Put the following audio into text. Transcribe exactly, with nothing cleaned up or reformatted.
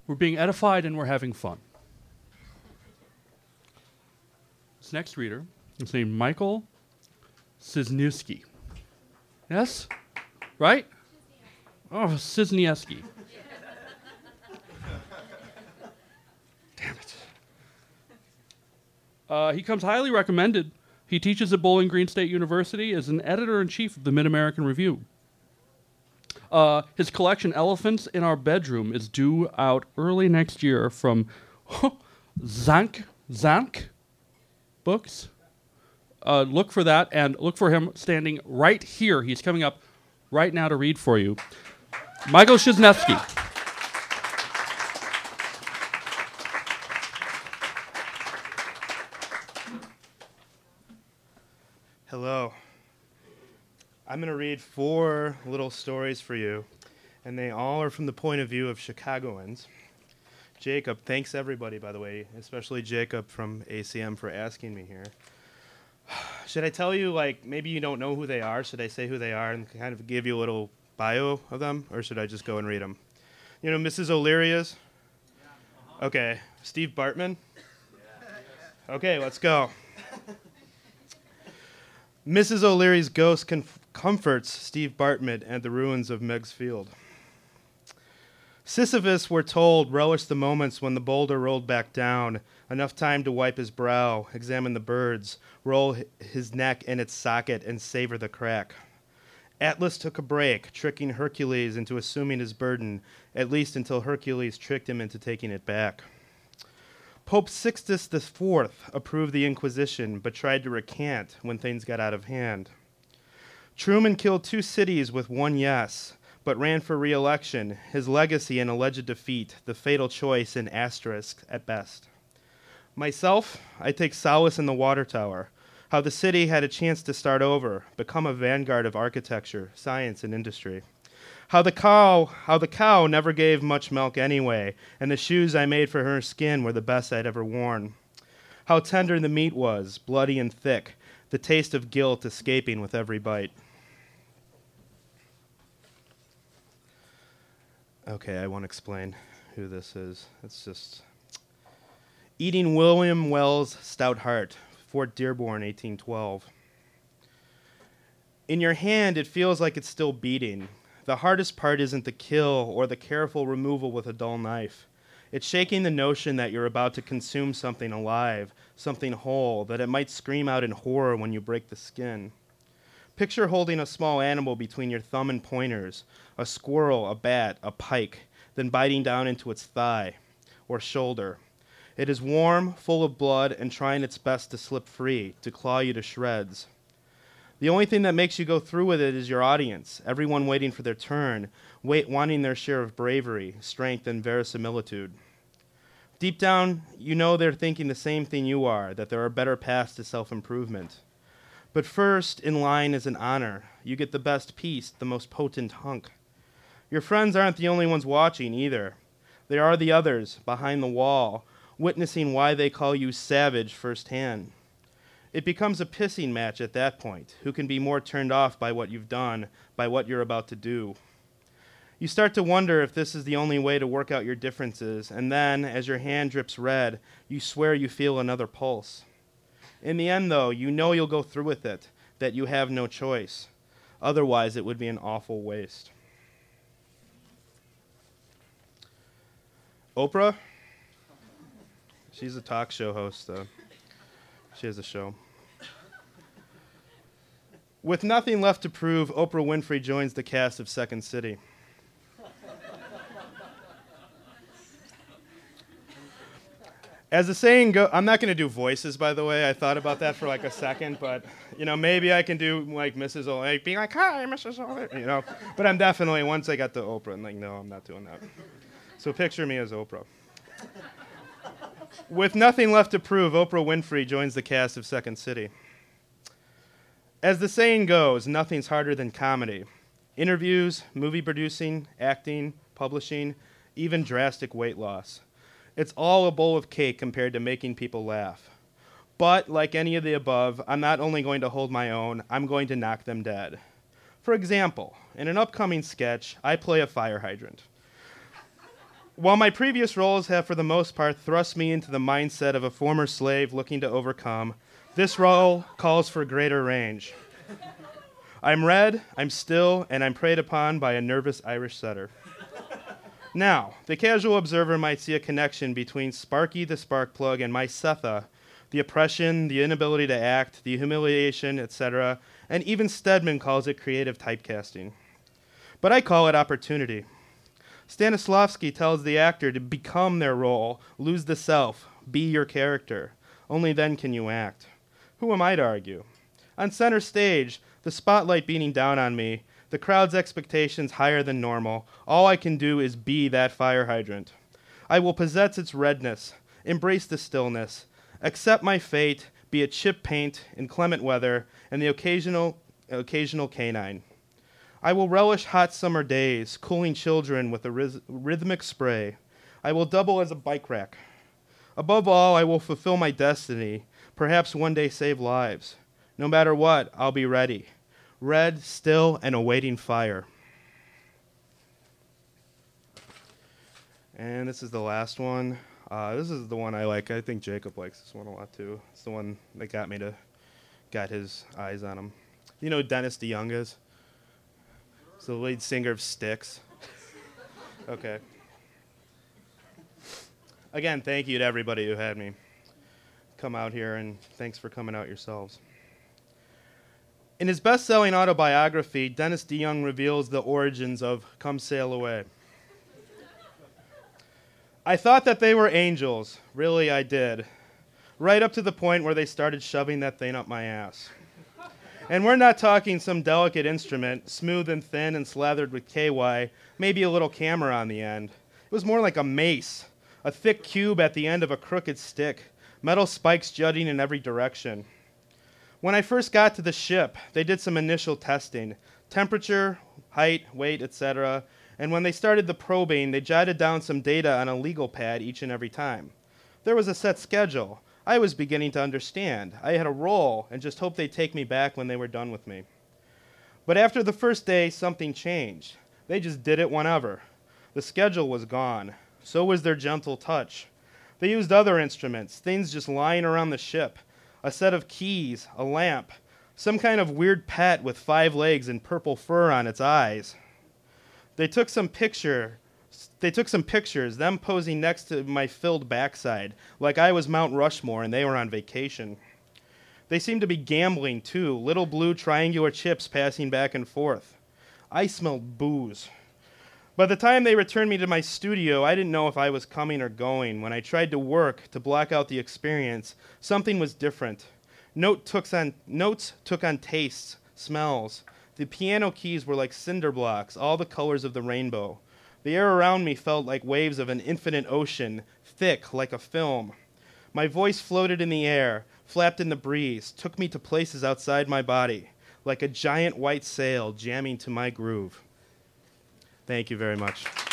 We're being edified and we're having fun. This next reader is named Michael Cisniewski. Yes? Right? Oh, Cisniewski. Damn it. Uh, he comes highly recommended. He teaches at Bowling Green State University as an editor-in-chief of the Mid-American Review. Uh, his collection, Elephants in Our Bedroom, is due out early next year from Zank, Zank Books. Uh, look for that, and look for him standing right here. He's coming up right now to read for you. Michael Cisniewski. Hello. I'm going to read four little stories for you, and they all are from the point of view of Chicagoans. Jacob, thanks everybody, by the way, especially Jacob from A C M for asking me here. Should I tell you, like, maybe you don't know who they are? Should I say who they are and kind of give you a little bio of them, or should I just go and read them? You know Missus O'Leary is? Okay. Steve Bartman? Okay, let's go. Missus O'Leary's ghost conf- comforts Steve Bartman at the ruins of Meigs Field. Sisyphus, we're told, relished the moments when the boulder rolled back down, enough time to wipe his brow, examine the birds, roll h- his neck in its socket, and savor the crack. Atlas took a break, tricking Hercules into assuming his burden, at least until Hercules tricked him into taking it back. Pope Sixtus the Fourth approved the Inquisition, but tried to recant when things got out of hand. Truman killed two cities with one yes, but ran for re-election, his legacy an alleged defeat, the fatal choice an asterisk at best. Myself, I take solace in the Water Tower, how the city had a chance to start over, become a vanguard of architecture, science, and industry. How the cow, how the cow never gave much milk anyway, and the shoes I made for her skin were the best I'd ever worn. How tender the meat was, bloody and thick, the taste of guilt escaping with every bite. Okay, I won't explain who this is. It's just Eating William Wells' Stout Heart, Fort Dearborn, eighteen twelve. In your hand, it feels like it's still beating. The hardest part isn't the kill or the careful removal with a dull knife. It's shaking the notion that you're about to consume something alive, something whole, that it might scream out in horror when you break the skin. Picture holding a small animal between your thumb and pointers, a squirrel, a bat, a pike, then biting down into its thigh or shoulder. It is warm, full of blood, and trying its best to slip free, to claw you to shreds. The only thing that makes you go through with it is your audience, everyone waiting for their turn, wait, wanting their share of bravery, strength, and verisimilitude. Deep down, you know they're thinking the same thing you are, that there are better paths to self-improvement. But first in line is an honor. You get the best piece, the most potent hunk. Your friends aren't the only ones watching either. There are the others, behind the wall, witnessing why they call you savage firsthand. It becomes a pissing match at that point. Who can be more turned off by what you've done, by what you're about to do? You start to wonder if this is the only way to work out your differences, and then, as your hand drips red, you swear you feel another pulse. In the end, though, you know you'll go through with it, that you have no choice. Otherwise, it would be an awful waste. Oprah? She's a talk show host, though. She has a show. With nothing left to prove, Oprah Winfrey joins the cast of Second City. As the saying goes, I'm not going to do voices, by the way. I thought about that for like a second, but, you know, maybe I can do like Missus O'Leary, being like, hi, Missus O'Leary, you know. But I'm definitely, once I got to Oprah, I'm like, no, I'm not doing that. So picture me as Oprah. With nothing left to prove, Oprah Winfrey joins the cast of Second City. As the saying goes, nothing's harder than comedy. Interviews, movie producing, acting, publishing, even drastic weight loss. It's all a bowl of cake compared to making people laugh. But, like any of the above, I'm not only going to hold my own, I'm going to knock them dead. For example, in an upcoming sketch, I play a fire hydrant. While my previous roles have for the most part thrust me into the mindset of a former slave looking to overcome, this role calls for greater range. I'm red, I'm still, and I'm preyed upon by a nervous Irish setter. Now, the casual observer might see a connection between Sparky the Sparkplug and my Setha, the oppression, the inability to act, the humiliation, et cetera, and even Stedman calls it creative typecasting. But I call it opportunity. Stanislavski tells the actor to become their role, lose the self, be your character. Only then can you act. Who am I to argue? On center stage, the spotlight beating down on me, the crowd's expectations higher than normal, all I can do is be that fire hydrant. I will possess its redness, embrace the stillness, accept my fate, be it chip paint, inclement weather, and the occasional, occasional canine. I will relish hot summer days, cooling children with a rhyth- rhythmic spray. I will double as a bike rack. Above all, I will fulfill my destiny, perhaps one day save lives. No matter what, I'll be ready. Red, still, and awaiting fire. And this is the last one. Uh, this is the one I like. I think Jacob likes this one a lot, too. It's the one that got me to, got his eyes on him. You know who Dennis DeYoung is? He's the lead singer of Styx. Okay. Again, thank you to everybody who had me come out here, and thanks for coming out yourselves. In his best-selling autobiography, Dennis DeYoung reveals the origins of Come Sail Away. I thought that they were angels. Really, I did. Right up to the point where they started shoving that thing up my ass. And we're not talking some delicate instrument, smooth and thin and slathered with K Y, maybe a little camera on the end. It was more like a mace, a thick cube at the end of a crooked stick, metal spikes jutting in every direction. When I first got to the ship, they did some initial testing, temperature, height, weight, et cetera, and when they started the probing, they jotted down some data on a legal pad each and every time. There was a set schedule. I was beginning to understand. I had a role and just hoped they'd take me back when they were done with me. But after the first day, something changed. They just did it whenever. The schedule was gone. So was their gentle touch. They used other instruments, things just lying around the ship. A set of keys, a lamp, some kind of weird pet with five legs and purple fur on its eyes. They took some picture They took some pictures, them posing next to my filled backside, like I was Mount Rushmore and they were on vacation. They seemed to be gambling, too, little blue triangular chips passing back and forth. I smelled booze. By the time they returned me to my studio, I didn't know if I was coming or going. When I tried to work to block out the experience, something was different. Note took on, notes took on tastes, smells. The piano keys were like cinder blocks, all the colors of the rainbow. The air around me felt like waves of an infinite ocean, thick like a film. My voice floated in the air, flapped in the breeze, took me to places outside my body, like a giant white sail jamming to my groove. Thank you very much.